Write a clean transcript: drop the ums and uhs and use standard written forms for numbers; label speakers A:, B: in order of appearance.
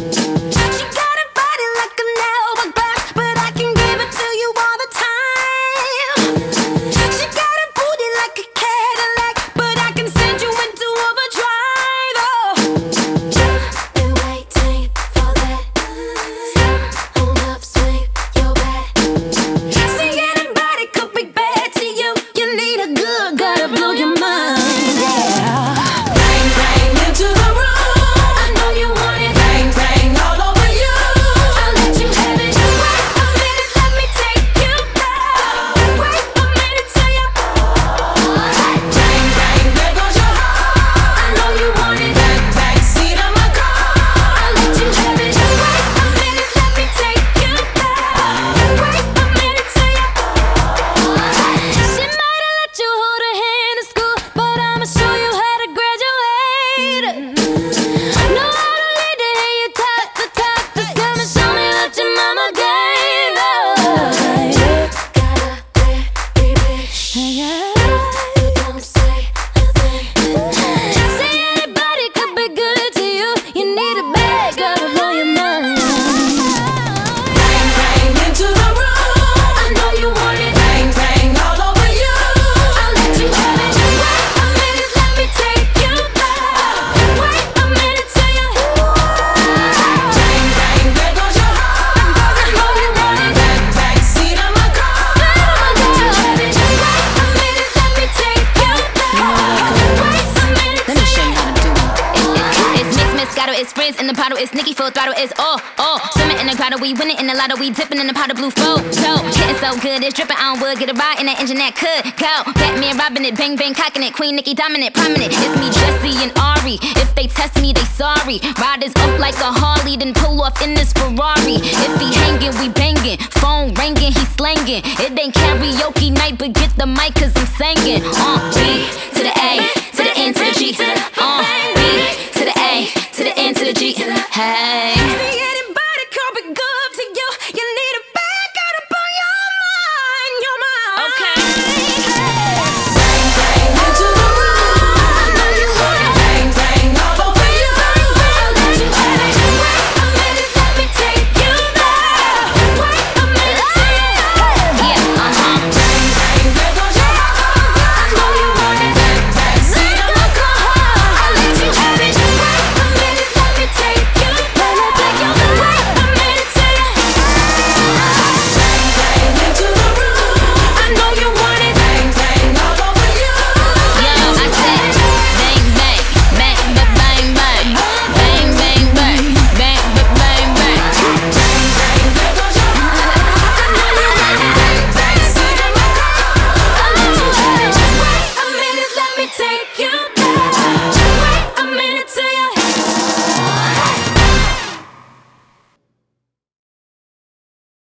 A: She got a body like an hourglass, but I can give it to you all the time. She got a booty like a Cadillac, but I can send you into overdrive. Oh, been waiting for that. Hold up, swing your back. See, anybody could be bad to you. You need a good guy to blow your mind. Yeah. Bang, bang into the room. I know you want it. Bang, bang all over you. I'll let you have it. Wait a minute, let me take you there. Wait a minute till you. Bang, bang, there goes your heart. I know you want it. Back seat of my car. I'll let you have it. Wait a minute, let me take you there. Wait a minute till you. She might have let you hold her hand in school, but I'ma show you how to graduate. Know how to lead to hear you top the top. Just come and show me what your mama gave us. Got a pretty bitch. You don't say a thing. See, anybody could be good to you. You need a bad girl to blow your mind. Bang, bang into the room. I know you want it. Bang, bang all over you. I'll let you have it. Wait a minute, let me take you there. Wait a minute till you. Bang, bang, there goes your heart. I know you want it. Back seat of my car. I'll let you have it. Wait a minute, let me take you there. Wait a minute
B: Let me show you how to do it.
C: It's mixed, Moscato, it's frizz in the bottle, it's Nicki full throttle, it's all. Swimming in the grotto, we winning in the lotto, we dipping in the pot of blue photo. Getting so good, it's dripping, I don't would get a ride in that engine that could go. Batman robbing it, bang bang cocking it, Queen Nicki dominant, prominent. It's me, Jesse and Ari. If they test me, they sorry. Riders up like a Harley, then pull off in this Ferrari. If he hanging, we banging. Phone ringing, he slanging. It ain't karaoke night, but get the mic 'cause I'm singing. B to the A, to the N to the G, to the B to the A, to the N to the G. Hey.